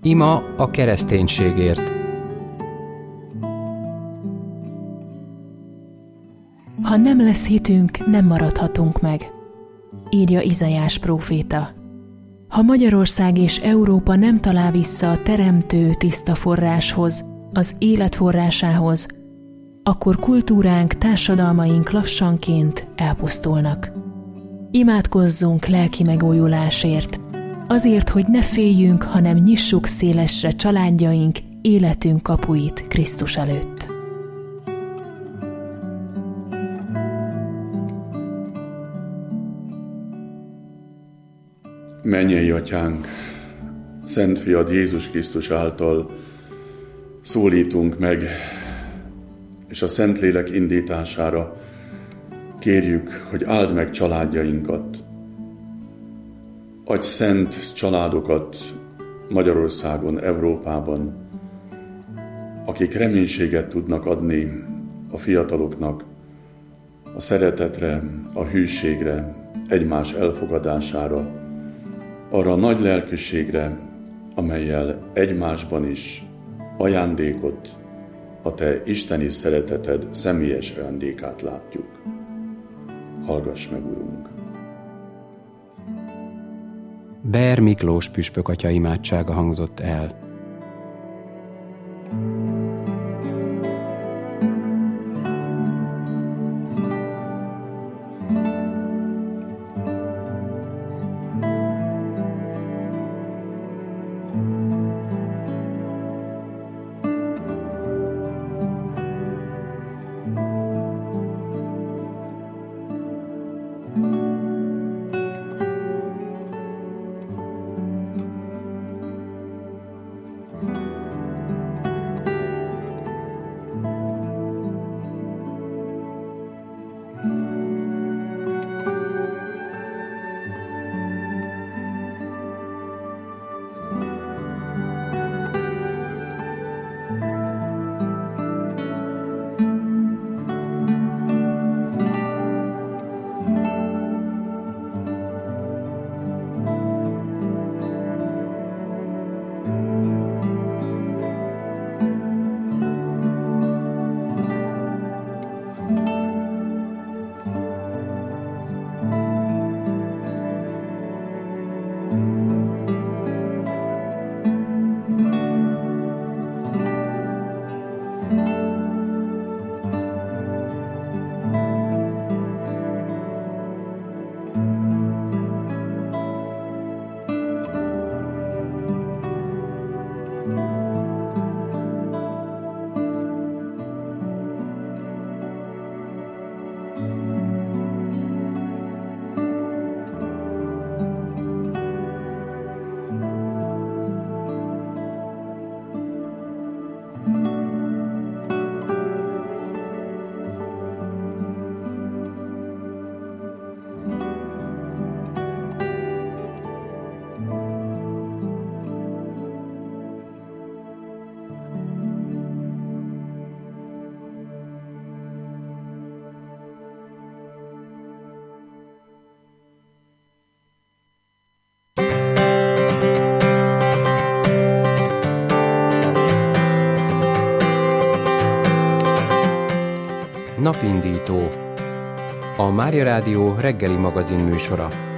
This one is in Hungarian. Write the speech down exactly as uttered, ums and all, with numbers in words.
Ima a kereszténységért. Ha nem lesz hitünk, nem maradhatunk meg, írja Izaiás próféta. Ha Magyarország és Európa nem talál vissza a teremtő tiszta forráshoz, az élet forrásához, akkor kultúránk, társadalmaink lassanként elpusztulnak. Imádkozzunk lelki megújulásért, azért, hogy ne féljünk, hanem nyissuk szélesre családjaink, életünk kapuit Krisztus előtt. Mennyei Atyánk, Szent Fiad Jézus Krisztus által szólítunk meg, és a Szentlélek indítására kérjük, hogy áld meg családjainkat. Adj szent családokat Magyarországon, Európában, akik reménységet tudnak adni a fiataloknak, a szeretetre, a hűségre, egymás elfogadására, arra a nagy lelkűségre, amellyel egymásban is ajándékot, a Te isteni szereteted személyes ajándékát látjuk. Hallgass meg, Urunk! Ber Miklós püspök atya imádsága hangzott el. Napindító, a Mária Rádió reggeli magazin műsora.